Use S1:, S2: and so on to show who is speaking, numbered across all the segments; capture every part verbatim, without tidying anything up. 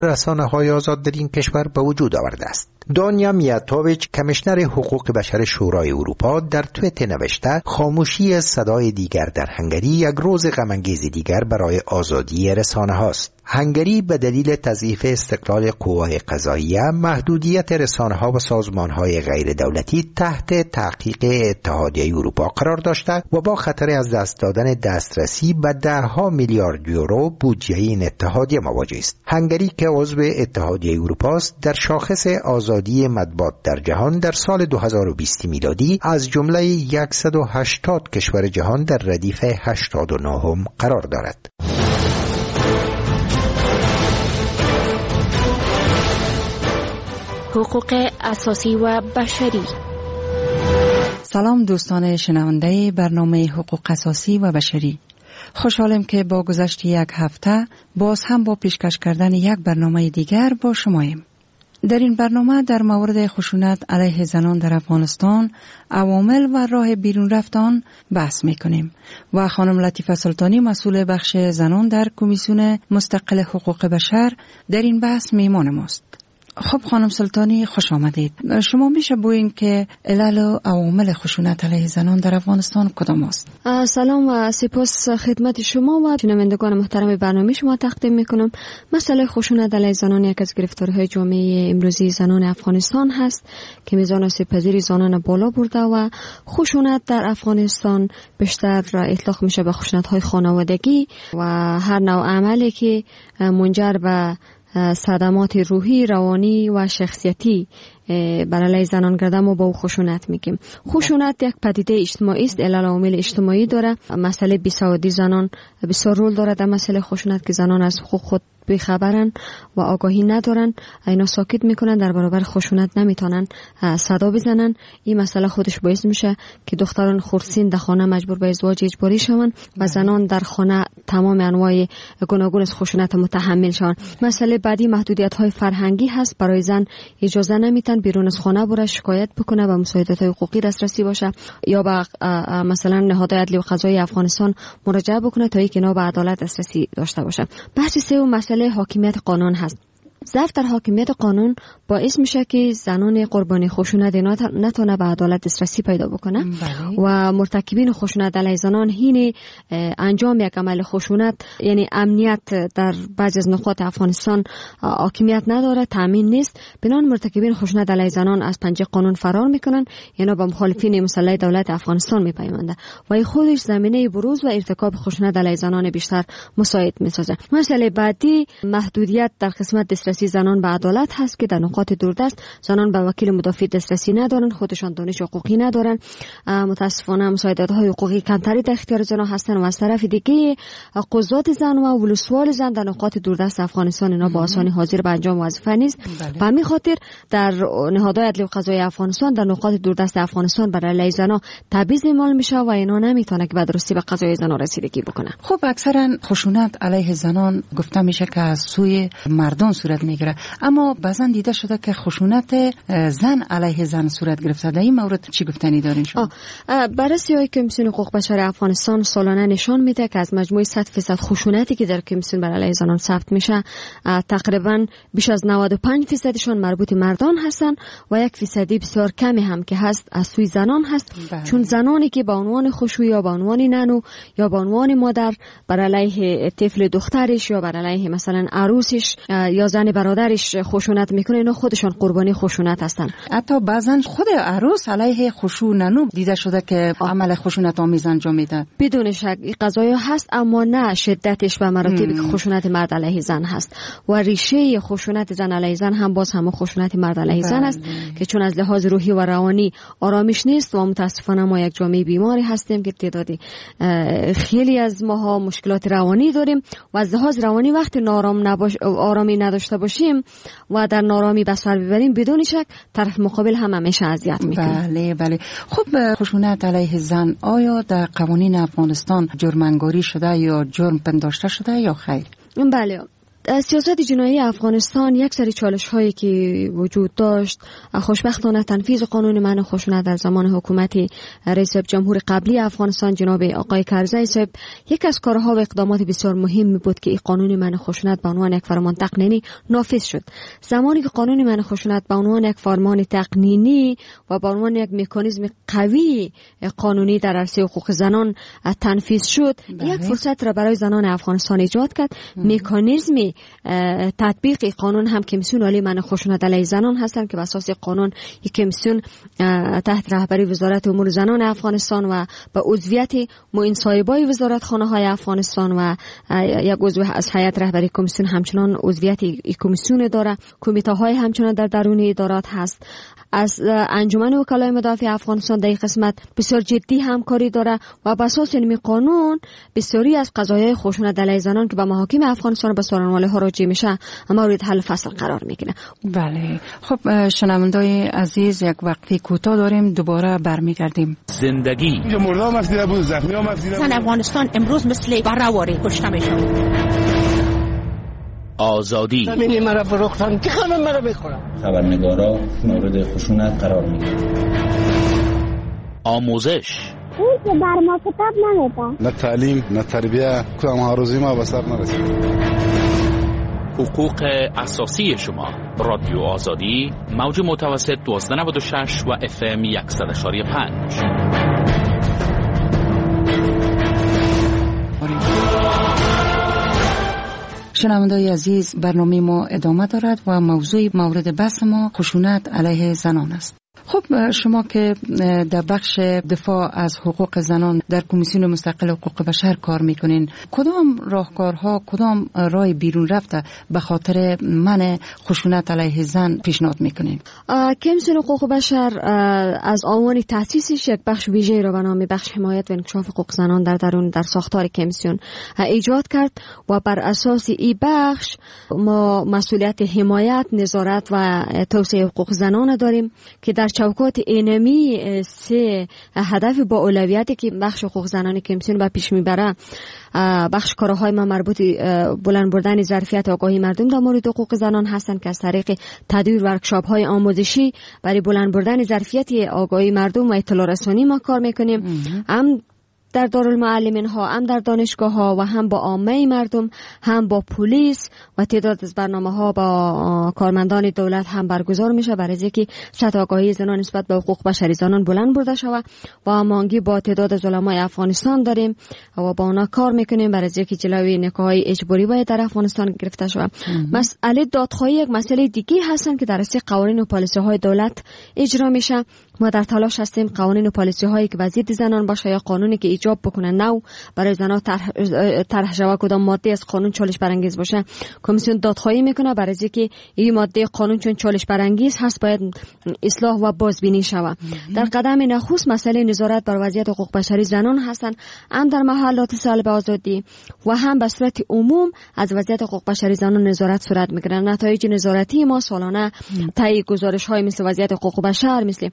S1: رسانه‌های آزاد در این کشور به وجود آورده است. دانیا میاتوویچ، کمیشنر حقوق بشر شورای اروپا، در توییت نوشته خاموشی صدای دیگر در هنگری یک روز غم‌انگیز دیگر برای آزادی رسانه هاست. هنگری به دلیل تضعیف استقلال قوای قضاییه، محدودیت رسانه‌ها و سازمان‌های غیر دولتی تحت تحقیق اتحادیه اروپا قرار داشته و با خطر از دست دادن دسترسی به ده‌ها میلیارد یورو بودجه این اتحادیه مواجه است. هنگری که عضو اتحادیه اروپا است، در شاخص آزادی مطبوعات در جهان در سال دو هزار و بیست میلادی از جمله صد و هشتاد کشور جهان در ردیف هشتاد و نه قرار دارد.
S2: حقوق اساسی و بشری.
S3: سلام دوستان شنونده برنامه حقوق اساسی و بشری. خوشحالم که با گذشت یک هفته باز هم با پیشکش کردن یک برنامه دیگر با شماییم. در این برنامه در مورد خشونت علیه زنان در افغانستان، عوامل و راه بیرون رفتن بحث میکنیم و خانم لطیفه سلطانی، مسئول بخش زنان در کمیسیون مستقل حقوق بشر، در این بحث میهمان ماست. خب خانم سلطانی، خوش آمدید. شما میشه بگوین که علل و عوامل خشونت علیه زنان در افغانستان کدام است؟
S4: سلام و سپاس خدمت شما و شنوندگان محترم برنامه شما تقدیم میکنم. مسئله خشونت علیه زنان یک از گرفتاری‌های جامعه امروزی زنان افغانستان هست که میزان آسیب‌پذیری زنان بالا برده و خشونت در افغانستان بیشتر اطلاق میشه به خشونت‌های خانوادگی و هر نوع عملی که منجر به صدمات روحی، روانی و شخصیتی برای زنان گرده ما با خشونت میگیم. خشونت یک پدیده اجتماعی است، علل و عوامل اجتماعی داره. مسئله بیسوادی زنان بسیار رول داره در مسئله خشونت که زنان از حقوق خود بیخبرن و آگاهی ندارن، اینا ساکت میکنن، در برابر خشونت نمیتونن صدا بزنن. این مسئله خودش باعث میشه که دختران خردسین در خانه مجبور به ازدواج اجباری شون و زنان در خانه تمام انواع گوناگون از خشونت متحمل شون. مسئله بعدی محدودیت های فرهنگی هست. برای زن اجازه نمیتن بیرون از خانه بره شکایت بکنه و مساعدت های حقوقی دسترسی باشه یا به مثلا نهادهای عدلی و قضایی افغانستان مراجعه بکنه تا اینکه اینا به عدالت دسترسی داشته باشه. بحث سوم مسئله حاکمیت قانون هست. ضعف در حاکمیت قانون باعث میشه که زنان قربانی خشونت نتونه به عدالت دسترسی پیدا بکنه و مرتکبین خشونت علیه زنان هین انجام یک عمل خشونت، یعنی امنیت در بعضی از نقاط افغانستان حاکمیت نداره، تامین نیست، بنان مرتکبین خشونت علیه زنان از پنجه قانون فرار میکنن، یعنی با مخالفین مسلح دولت افغانستان میپیونده و این خودش زمینه بروز و ارتکاب خشونت علیه زنان بیشتر مساعد میسازه. مسئله بعدی محدودیت در قسمت دسترسی زنان به عدالت هست که در نقاط دوردست زنان به وکیل مدافع دسترسی ندارن، خودشان دانش حقوقی ندارن، متاسفانه مساعدت‌های حقوقی کمتری در اختیار زنان هستن و از طرف دیگه قضات زن و ولسوال زن در نقاط دوردست افغانستان اینا با آسانی حاضر به انجام وظیفه نیست. به همین خاطر در نهادهای عدلی و قضایی افغانستان در نقاط دوردست افغانستان برای علیه زنان تبعیض اعمال میشه و اینا نمیتونه که به درستی به قضای زنان رسیدگی بکنه.
S3: خب اکثرا خشونت علیه زنان گفته میشه که از سوی مردان صورت میگیره، اما بعضا دیده شده که خشونت زن علیه زن صورت گرفته. در این مورد چی گفتنی دارین شما؟
S4: بررسی‌های کمیسیون حقوق بشر افغانستان سالانه نشان میده که از مجموع صد درصد خشونتی که در کمیسیون بر علیه زنان ثبت میشه تقریبا بیش از نود و پنج درصدشون مربوط مردان هستن و یک درصدی بسیار کمی هم که هست از سوی زنان هست. بله. چون زنانی که به عنوان خوشویی یا به عنوان نانو یا به عنوان مادر بر علیه طفل دخترش یا بر علیه مثلا عروسش یا زن برادرش خشونت میکنه، اینا خودشان قربانی خشونت هستن.
S3: حتی بعضن خود عروس علیه خشونت دیده شده که عمل خشونت آمیز انجام میده. بدون
S4: شک این قضایا هست، اما نه شدتش و مراتبی که خشونت مرد علیه زن هست و ریشه خشونت زن علیه زن هم باز هم خشونت مرد علیه زن است که چون از لحاظ روحی و روانی آرامش نیست و متاسفانه ما یک جامعه بیماری هستیم که تعدادی خیلی از ماها مشکلات روانی داریم و از لحاظ روانی وقتی نارام نباش آرامی نداشته باشیم و در نارامی به سر ببریم بدون شک طرف مقابل هم همیشه اذیت میکنه.
S3: بله بله. خب خشونت علیه زن آیا در قوانین افغانستان جرم‌انگاری شده یا جرم پنداشته شده یا خیر؟
S4: بله. سیاست جنایی افغانستان یک سری چالش هایی که وجود داشت، خوشبختانه تنفیذ قانون منع خشونت در زمان حکومت رئیس جمهور قبلی افغانستان جناب آقای کرزی صاحب یک از کارها و اقدامات بسیار مهمی بود که این قانون منع خشونت به عنوان یک فرمان تقنینی نافذ شد. زمانی که قانون منع خشونت به عنوان یک فرمان تقنینی و به عنوان یک مکانیزم قوی قانونی در عرصه حقوق زنان تنفیذ شد، بله. یک فرصت را برای زنان افغانستان ایجاد کرد. مکانیزم تطبیق قانون هم کمیسیون عالی منع خشونت علیه زنان هستند که بر اساس قانون یک کمیسیون تحت رهبری وزارت امور زنان افغانستان و به عضویت معین صاحبای وزارتخانه های افغانستان و یک عضو از هیئت رهبری کمیسیون همچنان عضویت کمیسیون داره. کمیته های همچنان در درون ادارات هست. از انجمن وکلای مدافع افغانستان در این قسمت بسیار جدی همکاری داره و بر اساس این قانون بسیاری از قضایای خشونت علیه زنان که به محاکم افغانستان به سارنواله ها راجع میشه مورد حل فصل قرار میگیره.
S3: بله. خب شنوندای عزیز، یک وقتی کوتاه داریم، دوباره برمیگردیم.
S5: زندگی
S6: مردم مسئله بود، زخمی ها مسئله بود.
S7: افغانستان امروز مثل براواری کشته میشه.
S5: آزادی
S8: زمینی مرا فروختن که همه مرا بخورم.
S9: خبرنگارا مورد خشونت قرار میگیرن.
S5: آموزش
S10: اون که بر ما کتاب نمیده.
S6: نه تعلیم نه تربیه، کدام هاروزی ما به سر نرسید.
S5: حقوق اساسی شما. رادیو آزادی، موج متوسط دوازده نود و شش و اف ام صد و پنج.
S3: شنوندای عزیز، برنامه ما ادامه دارد و موضوع مورد بحث ما خشونت علیه زنان است. خب شما که در بخش دفاع از حقوق زنان در کمیسیون مستقل حقوق بشر کار میکنین، کدام راهکارها، کدام راه بیرون رفته به خاطر منع خشونت علیه زن پیشنهاد میکنین؟
S4: کمیسیون حقوق بشر از آوان تأسیسش یک بخش ویژه را به نام بخش حمایت و انکشاف حقوق زنان در درون در ساختار کمیسیون ایجاد کرد و بر اساس این بخش ما مسئولیت حمایت، نظارت و توسعه حقوق زنان داریم که در چوکات اینمی سه هدف با اولویتی که بخش حقوق زنان کمیسیون به پیش میبره، بخش کارهای ما مربوط بلند بردن ظرفیت آگاهی مردم در مورد حقوق زنان هستند که از طریق تدویر ورکشاپ های آموزشی برای بلند بردن ظرفیت آگاهی مردم و اطلاع رسانی ما کار میکنیم. هم در دارالمعلمین ها، هم در دانشگاه ها و هم با عامه مردم، هم با پلیس و تعداد از برنامه ها با کارمندان دولت هم برگزار میشه برای اینکه سطح آگاهی زنان نسبت به حقوق بشری زنان بلند برده شود. و همانگی با تعداد از علمای افغانستان داریم و با اونا کار میکنیم برای اینکه جلوی نکاح‌های اجباری باید در افغانستان گرفته شود. مسئله دادخواهی یک مسئله دیگه هستن که در راسته قوانین و پالیسی های دولت اجرا میشه. ما در تلاش هستیم قوانین و پالیسی هایی که وضعیت زنان باشه یا قانونی که ایجاب بکنه نو برای زنان طرح شود، کدام ماده از قانون چالش برانگیز باشه کمیسیون دادخواهی میکنه برای اینکه این ماده قانون چون چالش برانگیز هست باید اصلاح و بازبینی شود. در قدم نخست مسئله نظارت بر وضعیت حقوق بشری زنان هستند، هم در محلات سالب آزادی و هم به صورت عموم از وضعیت حقوق بشری زنان نظارت صورت میگیرند. نتایج نظارتی ما سالانه طی گزارش های مثل وضعیت حقوق بشر، مثل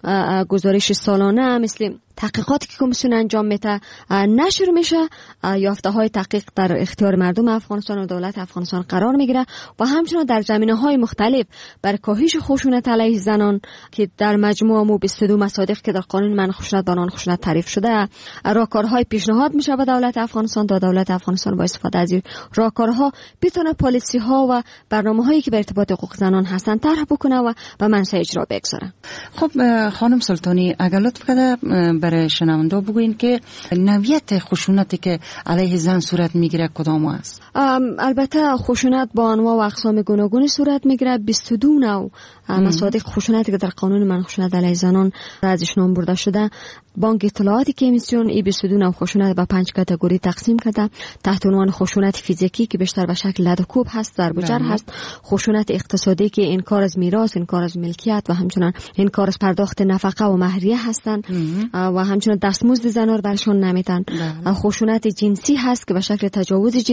S4: گزارش سالانه، مثل تحقیقاتی که کمیسیون انجام میده نشر میشه. یافته های تحقیق در اختیار مردم افغانستان و دولت افغانستان قرار میگیره و همچنین در زمینه های مختلف بر کاهش خشونت علیه زنان که در مجموع مو بیست و دو مصادیق که در قانون منع خشونت با نان خشونت تعریف شده، راهکارهای پیشنهاد میشه به دولت افغانستان تا دولت افغانستان با استفاده از این راهکارها بتونه پالیسی ها و برنامه هایی که به ارتباط حقوق زنان هستن طرح بکنه و به منصه اجرا بگذاره.
S3: خب خانم سلطانی، اگر لطف کنید برای شنونده بگوین که نوعیت خشونتی که علیه زن صورت میگیره کدام است؟
S4: البته خشونت با انواع و اقسام گوناگونی صورت میگیره. بیست و دو نوع مصادیق خشونتی که در قانون منع خشونت علیه زنان ازش نام برده شده. بانک اطلاعاتی کمیسیون این بیست و دو نوع خشونت به پنج کاتگوری تقسیم کرده تحت عنوان خشونت فیزیکی که بیشتر به شکل لد و کوب هست، ضرب و جرح هست، خشونت اقتصادی که انکار از میراث، انکار از ملکیت و همچنین انکار از پرداخت نفقه و مهریه هستند و همچنین دستمزد زنان برشون نمیدن. خشونت جنسی هست که به شکل تجاوز جنسی، سوء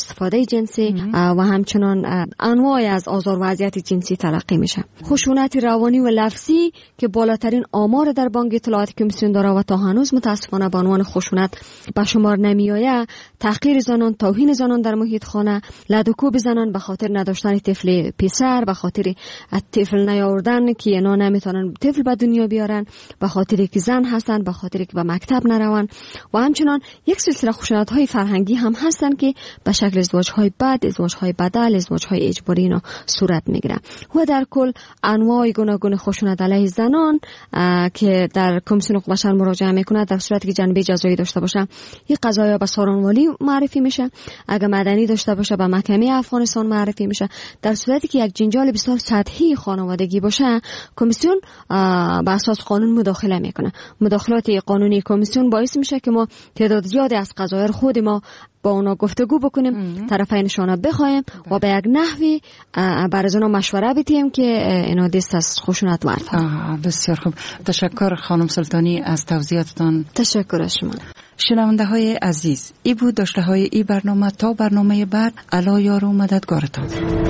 S4: استفاده جنسی و همچنان انواع از آزار و اذیت جنسی تلقی میشه. خشونت روانی و لفظی که بالاترین آمار در بانک اطلاعات کمیسیون داره و تا هنوز متاسفانه به عنوان خشونت به شمار نمیآید. تحقیر زنان، توهین زنان در محیط خانه، لدوکوب زنان به خاطر نداشتن طفل پسر، به خاطر طفل نیاوردن که اینا نمیتونن طفل به دنیا بیارن، به خاطر که زن هستن، به خاطر که به مکتب نرون و همچنان یک سلسله خشونت های فرهنگی هم هستن که به شکل ازدواج های بد، ازدواج های بدل، ازدواج های اجباری اینا صورت میگیره. و در کل انواع گوناگون خشونت علیه زنان که در کمیسیون حقوق بشر مراجعه میکنه در صورتی که جنبه جزایی داشته باشه این قضایا به سارانوالی معرفی میشه، اگر مدنی داشته باشه به محکمه افغانستان معرفی میشه. در صورتی که یک جنجال بسیار سطحی خانوادگی باشه کمیسیون به اساس قانون مداخله میکنه. مداخلات قانونی کمیسیون باعث میشه که ما تعداد زیادی از قضایا خود ما با اونا گفتگو بکنیم، طرفینشان بخوایم و به یک نحوی برای اونا مشوره بدیم که اینا دست از خشونت ورد.
S3: بسیار خوب، تشکر خانم سلطانی از توضیحاتتان.
S4: تشکر از شما.
S3: شنونده های عزیز، ای بود داشته های ای برنامه. تا برنامه بعد، الا یار و مددگارتان.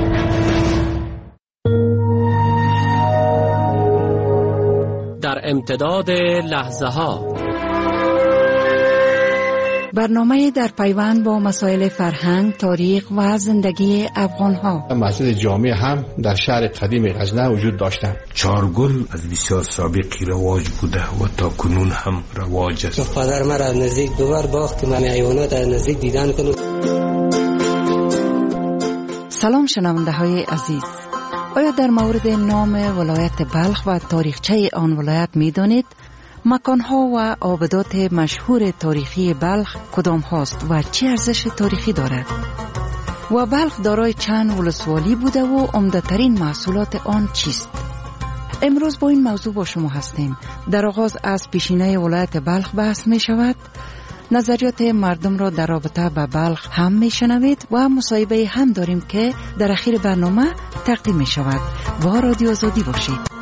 S11: در امتداد لحظه ها
S3: برنامه در پیوند با مسائل فرهنگ، تاریخ و زندگی افغان ها.
S12: مسجد جامع هم در شهر قدیم غزنه وجود داشتند.
S13: چارگل از بسیار سابقی رواج بوده و تا کنون هم رواج است.
S14: پدر مرا از نزدیک دوبار باخت که من حیوانات از نزدیک دیدن کنم.
S3: سلام شنونده های عزیز، آیا در مورد نام ولایت بلخ و تاریخچه آن ولایت می دانید؟ مکانها و آبادات مشهور تاریخی بلخ کدام هاست و چه ارزش تاریخی دارد؟ و بلخ دارای چند ولسوالی بوده و عمده‌ترین محصولات آن چیست؟ امروز با این موضوع با شما هستیم. در آغاز از پیشینه ولایت بلخ بحث می شود. نظریات مردم را در رابطه با بلخ هم می شنوید و مصاحبه هم داریم که در اخیر برنامه تقدیم می شود. و رادیو آزادی باشید.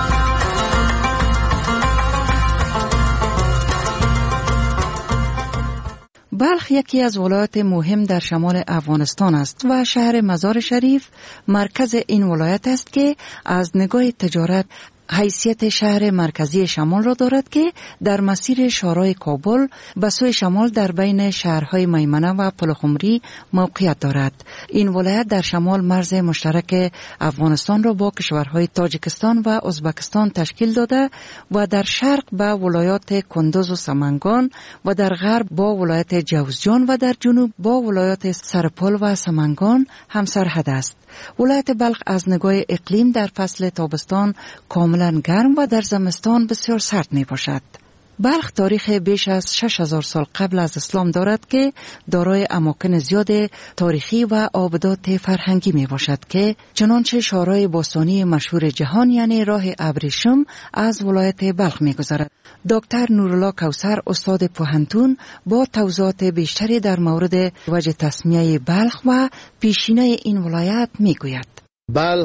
S3: بلخ یکی از ولایات مهم در شمال افغانستان است و شهر مزار شریف مرکز این ولایت است که از نگاه تجارت حیثیت شهر مرکزی شمال را دارد که در مسیر شارای کابل به سوی شمال در بین شهرهای میمنه و پلخمری موقعیت دارد. این ولایت در شمال مرز مشترک افغانستان را با کشورهای تاجیکستان و ازبکستان تشکیل داده و در شرق با ولایات کندوز و سمنگان و در غرب با ولایت جوزجان و در جنوب با ولایات سرپل و سمنگان همسرحد است. ولایت بلخ از نگاه اقلیم در فصل تابستان کاملا گرم و در زمستان بسیار سرد می باشد. بلخ تاریخ بیش از شش هزار سال قبل از اسلام دارد که دارای اماکن زیاد تاریخی و آبادات فرهنگی می باشد که چنانچه شارای باستانی مشهور جهان یعنی راه ابریشم از ولایت بلخ می گذرد. دکتر نورالله کوثر استاد پوهنتون با توضیحات بیشتری در مورد وجه تسمیه بلخ و پیشینه این ولایت می گوید.
S12: بلخ